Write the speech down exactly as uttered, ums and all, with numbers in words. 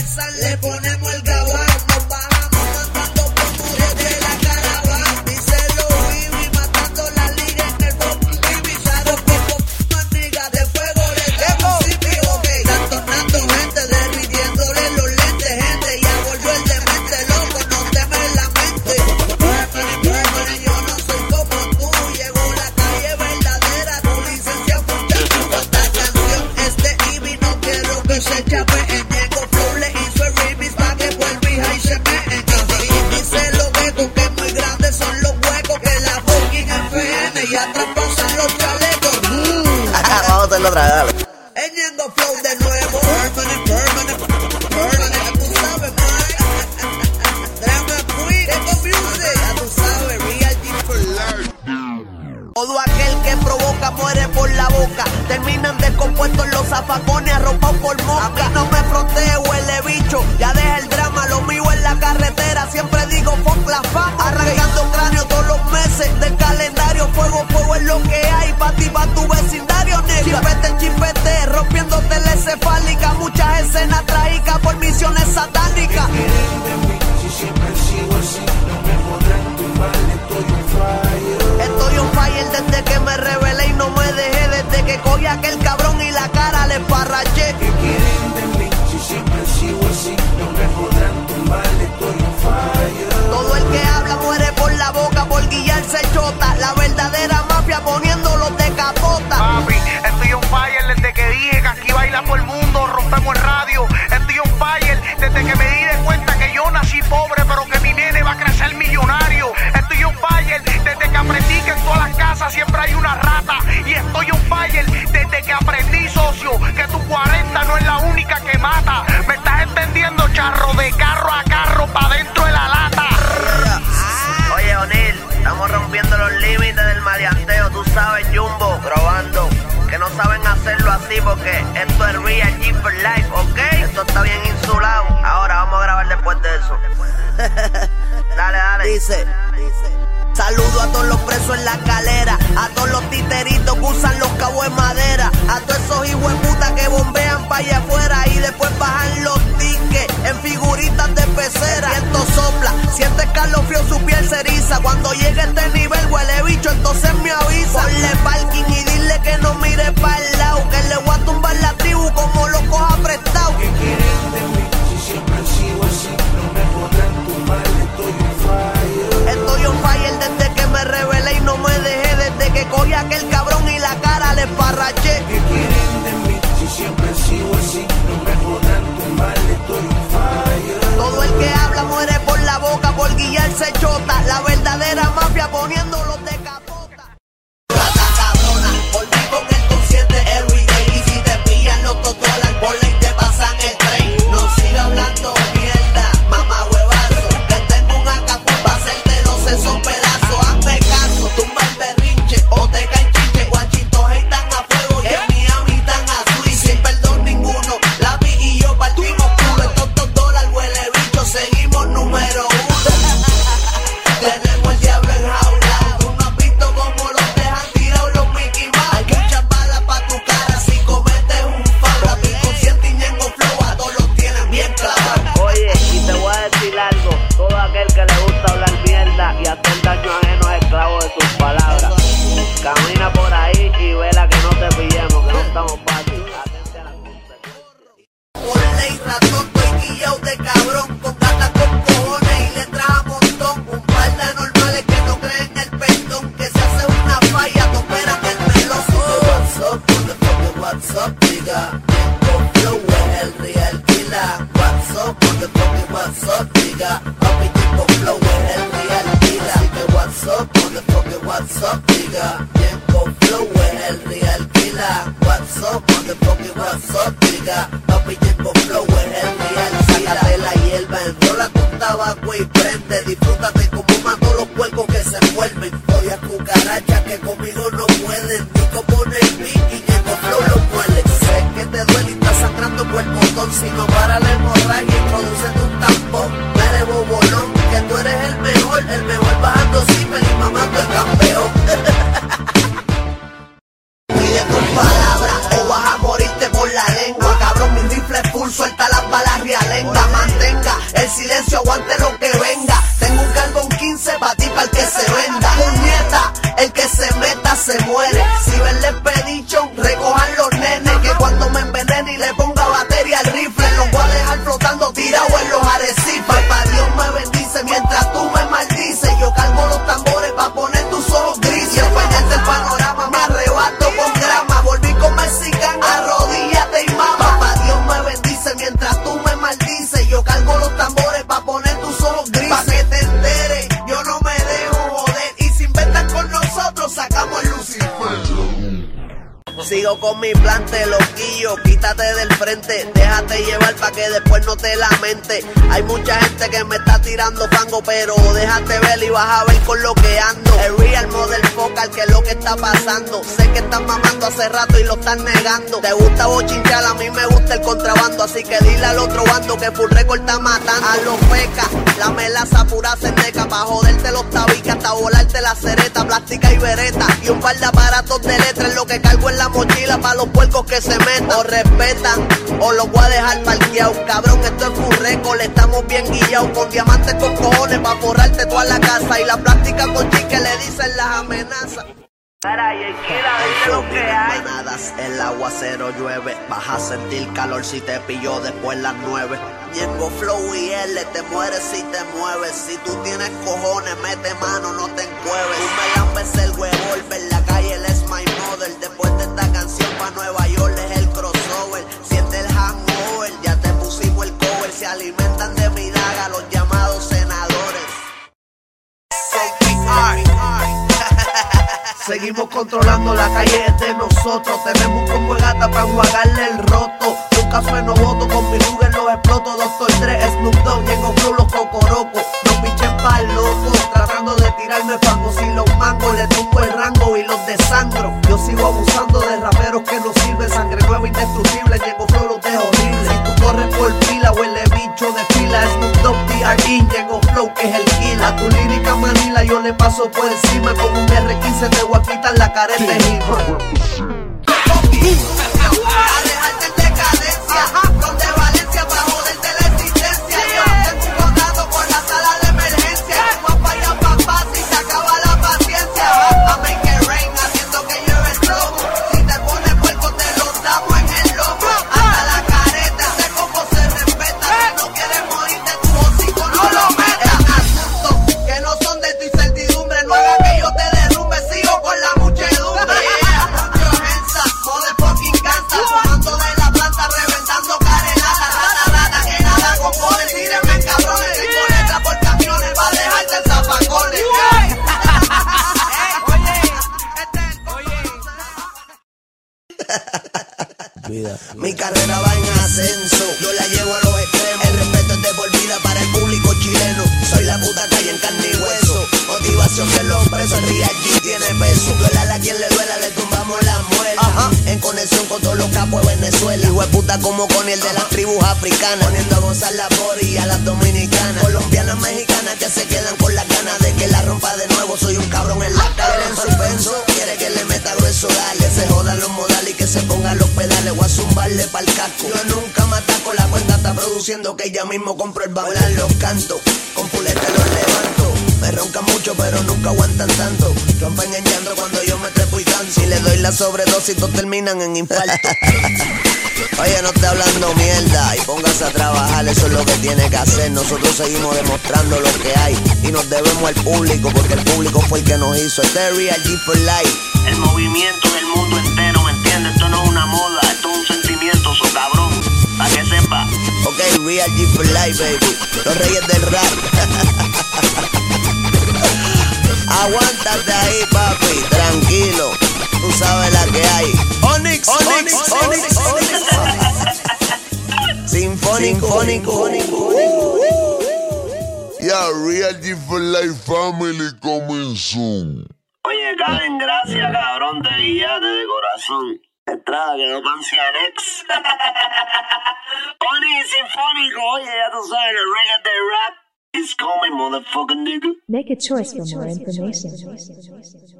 Tarzán, le ponemos el gabán. Nos bajamos mandando por murió de la caravana. Díselo Bibi, matando la liga en el pop. Bibi, sabe poco maniga de fuego le damos sitio, ok. Están tornando gente, derritiéndole los lentes, gente. Ya volvió el demente, loco, no teme la mente. Hermano, hermano, yo no soy como tú. Llegó la calle verdadera, tu licencia muchacho. Esta canción es de Ivy, no quiero que se chape en Ñengo Flow. Le hizo el remix pa' que vuelva y ahí se me en dice los huecos que muy grandes son los huecos que la fucking F N ya traspasan los chalecos. Vamos a hacerlo otra vez, dale. En Ñengo Flow de nuevo. Permanent, permanent, permanent, tú sabes, man. Drama Queen, Eco Music, ya tú sabes, Real G for life. Todo aquel que provoca muere por la boca. Terminan descompuestos los zafacones arropados por mosca. A mí no me frontee, huele bicho. Ya deja el drama, lo mío en la carretera. Siempre digo fuck la fama. Arrancando cráneo todos los meses del calendario. Fuego, fuego es lo que hay. Pa' ti, pa' tu vecindario, nigga. Chipete, chipete, rompiendo telecefálica. Muchas escenas trágicas por misiones satánicas. Si siempre sigo así, no me podrán tumbar, estoy on fire. Estoy on fire desde que me rebelé y no me dejé. Desde que cogí a aquel cabrón y la cara le esparraché. ¿Qué quieren de mí? Si siempre sigo así, no me podrán tumbar, estoy on fire. Todo el que habla muere por la boca, por guillarse chota. La verdadera mafia poniéndolos de capota. Papi, estoy on fire desde que dije que aquí baila todo el mundo, rompemos el radio. Estoy on fire desde que me di de cuenta que yo nací pobre, pero que mi nene va a crecer millonario. Estoy on fire desde que aprendí que en todas las casas siempre hay una rata. Y estoy on fire desde que aprendí, socio, que tu cuarenta no es la única que mata. ¿Me estás entendiendo, charro? De carro a carro, pa' dentro de la lata. Oye, O'Neal, estamos rompiendo los límites del maleanteo, tú sabes, Jumbo, probando. Que no saben hacerlo así porque esto es Real G for Life, ¿ok? Esto está bien insulado. Ahora vamos a grabar después de eso. Dale, dale. Dice, saludo a todos los presos en la calera, a todos los titeritos que usan los cabos de madera, a todos esos hijueputas que bombean pa' allá afuera y después bajan los tickets en figuritas de pecera. Viento sopla, siente escalofrío, su piel se eriza. Cuando llegue este nivel huele bicho, entonces me avisa. Ponle parking y dile que no mire pa'l lado, que le voy a tumbar la tribu como lo coja prestado. ¿Qué quieren de mí? Si siempre sigo así, no me podrán tumbar, estoy on fire. Estoy on fire desde que me rebelé y no me dejé. Desde que cogí a aquel cabrón y la cara le esparraché. ¿Qué quieren de mí? Si siempre sigo así, no me podrán tumbar, estoy on fire. Todo el que habla muere por la boca, por guillarse chota. La verdadera mafia poniéndolos de capota. Rata cabrona, volví con el consciente everyday. Y si te pillan los totolas, ponle y te pasan el tren. No siga hablando mierda, mamá huevazo. Que tengo un acapulco pa' hacerte los sesos pedazos. Hazme caso, tumba el berrinche o te caen chiche. Guachitos están a fuego y en Miami están a switch. Sin perdón ninguno, la vi y yo partimos culo. Estos dos dólares huele bicho, seguimos número uno. Tenemos el diablo enjaulado. Tú no has visto cómo los dejan tirados los Mickey Mouse. Hay muchas balas pa' tu cara si cometes un foul. Mi consciente y Ñengo Flow a todos los tienen bien clavados. Oye, y te voy a decir algo. Todo aquel que le gusta hablar mierda y hacer daño ajeno es esclavo de sus palabras. Camina por ahí y vela que no te pillemos, que no estamos fácil. Atente a las consecuencias. Por ley ratón, estoy guillado de cabrón. Con gata con cojones y letras a montón. Un par de anormales que no creen el perdón. Que se hace una falla, no esperan el melón. What's up, motherfucker, what's up, nigga? Ñengo Flow es el real killer. What's up, motherfucker, what's up, nigga? Papi, Ñengo Flow es el real killer. Así que what's up, motherfucker, what's up, nigga? Ñengo Flow es el real killer. What's up, motherfucker, what's up, nigga? Papi, Ñengo Flow es el real killer. Sácate la hierba, enrola con tabaco y prende. Disfrútate como mato los puercos que se envuelven. Oye a cucarachas que conmigo no pueden. Ni como Navy y Ñengo Flow lo muele. Sé que te duele y estás sangrando por el botón. Si no para la hemorragia, introducete un tampón. No eres bobolón, que tú eres el mejor. El mejor bajando símil y mamando el campeón. Pide tus palabras o vas a morirte por la lengua. Cabrón, mi rifle es full, suelta las balas realengas. Yo con mi plan te lo guillo, quítate del frente, déjate llevar pa' que después no te lamente. Hay mucha gente que me está tirando fango, pero déjate ver y vas a ver con lo que ando. El real model focal, que es lo que está pasando. Sé que están mamando hace rato y lo están negando. Te gusta bochinchar, a mí me gusta el contrabando, así que dile al otro bando que Full Record está matando. A los pecas, la melaza pura seneca, pa' joderte los tabiques hasta volarte la cereta, plástica y vereta, y un par de aparatos de letra es lo que cargo en la mochila pa' los puercos que se metan. O respetan o los voy a dejar parqueados. Cabrón, esto es Full Record, estamos bien guillados, con diamantes con cojones pa' forrarte toda la casa, y la plástica con chique le dicen las amenazas. Para y Kila, dice lo que hay. Manadas, el aguacero llueve, vas a sentir calor si te pilló después las nueve. Ñengo Flow y L, te mueres si te mueves. Si tú tienes cojones, mete mano, no te encueves. Tú me lambes el revólver, la calle él es my mother. Después de esta canción pa' Nueva York es el crossover. Siente el hangover, ya te pusimos el cover. Se alimentan de mi daga los llamados senadores. Seguimos controlando la calle es de nosotros. Tenemos un combo de gata para enjuagarle el roto. Nunca sueno voto, con mi Luger los exploto. Doctor Dre, Snoop Dogg, Ñengo Flow, los cocorocos. No pichen pa'l loco, tratando de tirarme fango. Si los mangos les tumbo el rango y los desangro. Yo sigo abusando de raperos que no sirven. Sangre nueva, indestructible, Ñengo Flow los dejo horrible. Si tú corres por pila, huele bicho de fila. Snoop Dogg, D R E, Ñengo Flow, que es el killer. A tu lírica Manila yo le paso por encima. Con un R quince te voy a quitar la careta de Hima. A dejarte en decadencia, donde Valencia pa' joderte la existencia. Yo tengo un contrato con la sala de emergencia. Tú vas pa' allá, papá, si se acaba la paciencia. A make it rain, haciendo que llueve el flow. Si te pones puerco, te lo damos en el lomo. Hasta la careta, ese coco se respeta. Si no quieres morirte, tu hocico no lo metas. En asuntos que no son de tu incertidumbre, no haga que yo te derrumbe, sigo con la muchedumbre. Fumando de la planta, reventando carenata, rata, rata, que nada con poder, tírenme en cabrones, cinco letras por camiones, pa' dejarte en zafacones. Oye, mi carrera va en ascenso, yo la llevo a los extremos. El respeto es de por vida para el público chileno. Soy la puta calle en carne y hueso. Motivación de los presos, el Real G tiene peso. Duela a quien le duela, le tumbamos la muela. Ajá. En conexión con todos los capos de Venezuela. Hijo de puta como con el de las tribus africanas. Poniendo a gozar la bori y a las dominicanas. Colombianas, mexicanas que se quedan con las ganas de que la rompa de nuevo. Soy un cabrón en la cara en suspenso. Quiere que le meta grueso, dale. Se jodan los modales y que se pongan los pedales. Voy a zumbarle pa'l casco. Yo nunca me ataco, la cuenta está produciendo que ella mismo compro el baúl. Los cantos, con puleta los levanto. Me roncan mucho pero nunca aguantan tanto. Rompen en llanto cuando yo me trepo y canto. Si le doy la sobredosis todos terminan en infarto. Oye, no esté hablando mierda y póngase a trabajar, eso es lo que tiene que hacer. Nosotros seguimos demostrando lo que hay y nos debemos al público porque el público fue el que nos hizo. Este es Real G for Life, el movimiento del mundo entero, ¿me entiendes? Esto no es una moda, esto es un sentimiento, so cabrón, para que sepa. Ok, Real G for Life, baby, los reyes del rap. Aguántate ahí, papi, tranquilo, tú sabes la que hay. Onyx, Onyx, Onyx, Onyx, Onyx. Sinfónico, Sinfónico. Ya, Real G for Life Family comenzó. Oye, Karen, gracias, cabrón, te guiaste de corazón. Estrada quedó Pancianex. Onyx, Sinfónico, oye, ya tú sabes, el reggae de rap is coming, motherfucking nigga. Make a choice for more information.